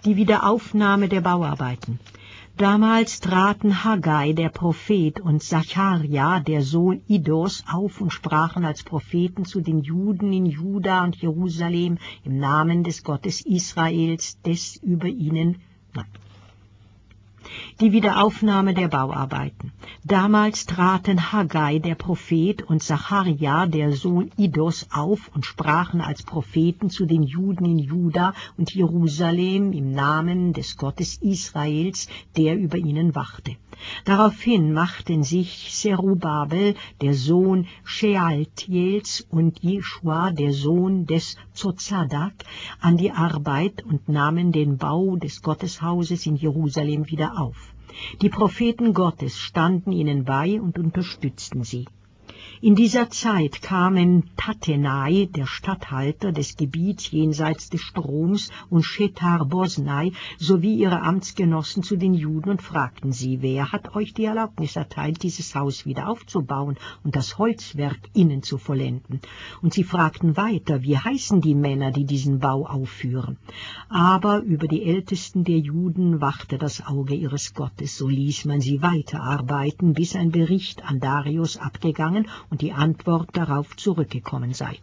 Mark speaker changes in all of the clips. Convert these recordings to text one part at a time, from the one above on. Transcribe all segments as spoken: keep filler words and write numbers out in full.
Speaker 1: Die Wiederaufnahme der Bauarbeiten. Damals traten Haggai, der Prophet, und Sacharja, der Sohn Iddos, auf und sprachen als Propheten zu den Juden in Juda und Jerusalem im Namen des Gottes Israels, des über ihnen... Nein. Die Wiederaufnahme der Bauarbeiten. Damals traten Haggai, der Prophet, und Sacharja, der Sohn Iddos, auf und sprachen als Propheten zu den Juden in Juda und Jerusalem im Namen des Gottes Israels, der über ihnen wachte. Daraufhin machten sich Zerubabel, der Sohn Shealtiels, und Jeschua, der Sohn des Zozadak, an die Arbeit und nahmen den Bau des Gotteshauses in Jerusalem wieder auf. Die Propheten Gottes standen ihnen bei und unterstützten sie. In dieser Zeit kamen Tattenai, der Statthalter des Gebiets jenseits des Stroms, und Shethar-Bosnai sowie ihre Amtsgenossen zu den Juden und fragten sie, wer hat euch die Erlaubnis erteilt, dieses Haus wieder aufzubauen und das Holzwerk innen zu vollenden? Und sie fragten weiter, wie heißen die Männer, die diesen Bau aufführen? Aber über die Ältesten der Juden wachte das Auge ihres Gottes, so ließ man sie weiterarbeiten, bis ein Bericht an Darius abgegangen und die Antwort darauf zurückgekommen sei.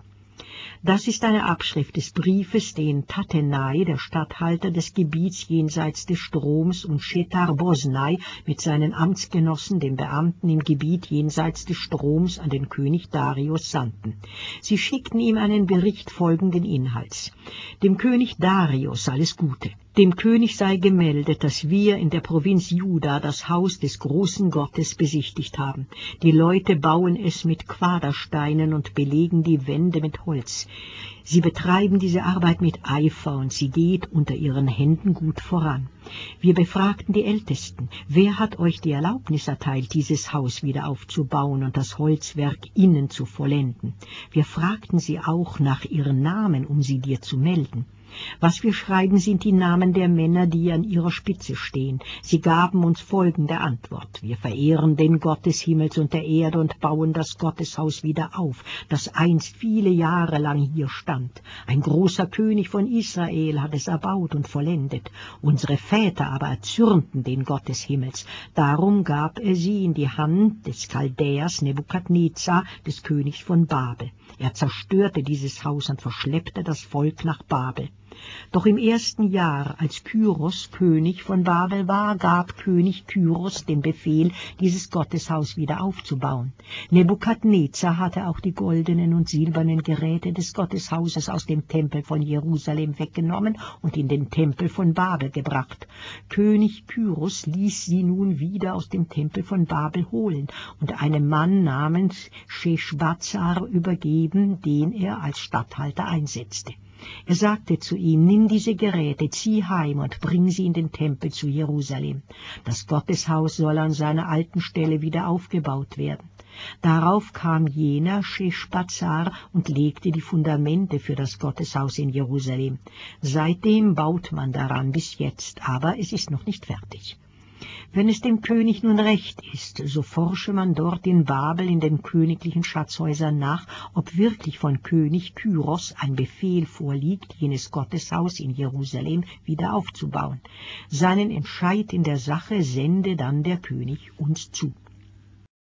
Speaker 1: Das ist eine Abschrift des Briefes, den Tattenai, der Statthalter des Gebiets jenseits des Stroms, und Shethar-Bosnai mit seinen Amtsgenossen, den Beamten im Gebiet jenseits des Stroms, an den König Darius sandten. Sie schickten ihm einen Bericht folgenden Inhalts. Dem König Darius alles Gute. Dem König sei gemeldet, dass wir in der Provinz Juda das Haus des großen Gottes besichtigt haben. Die Leute bauen es mit Quadersteinen und belegen die Wände mit Holz. Sie betreiben diese Arbeit mit Eifer und sie geht unter ihren Händen gut voran. Wir befragten die Ältesten, wer hat euch die Erlaubnis erteilt, dieses Haus wieder aufzubauen und das Holzwerk innen zu vollenden? Wir fragten sie auch nach ihren Namen, um sie dir zu melden. Was wir schreiben, sind die Namen der Männer, die an ihrer Spitze stehen. Sie gaben uns folgende Antwort. Wir verehren den Gott des Himmels und der Erde und bauen das Gotteshaus wieder auf, das einst viele Jahre lang hier stand. Ein großer König von Israel hat es erbaut und vollendet. Unsere Väter aber erzürnten den Gott des Himmels. Darum gab er sie in die Hand des Chaldäers Nebukadnezar, des Königs von Babel. Er zerstörte dieses Haus und verschleppte das Volk nach Babel. Doch im ersten Jahr, als Kyros König von Babel war, gab König Kyros den Befehl, dieses Gotteshaus wieder aufzubauen. Nebukadnezar hatte auch die goldenen und silbernen Geräte des Gotteshauses aus dem Tempel von Jerusalem weggenommen und in den Tempel von Babel gebracht. König Kyros ließ sie nun wieder aus dem Tempel von Babel holen und einem Mann namens Sheshbazzar übergeben, den er als Statthalter einsetzte. Er sagte zu ihm, nimm diese Geräte, zieh heim und bring sie in den Tempel zu Jerusalem. Das Gotteshaus soll an seiner alten Stelle wieder aufgebaut werden. Darauf kam jener Sheshbazzar und legte die Fundamente für das Gotteshaus in Jerusalem. Seitdem baut man daran bis jetzt, aber es ist noch nicht fertig. Wenn es dem König nun recht ist, so forsche man dort in Babel in den königlichen Schatzhäusern nach, ob wirklich von König Kyros ein Befehl vorliegt, jenes Gotteshaus in Jerusalem wieder aufzubauen. Seinen Entscheid in der Sache sende dann der König uns zu.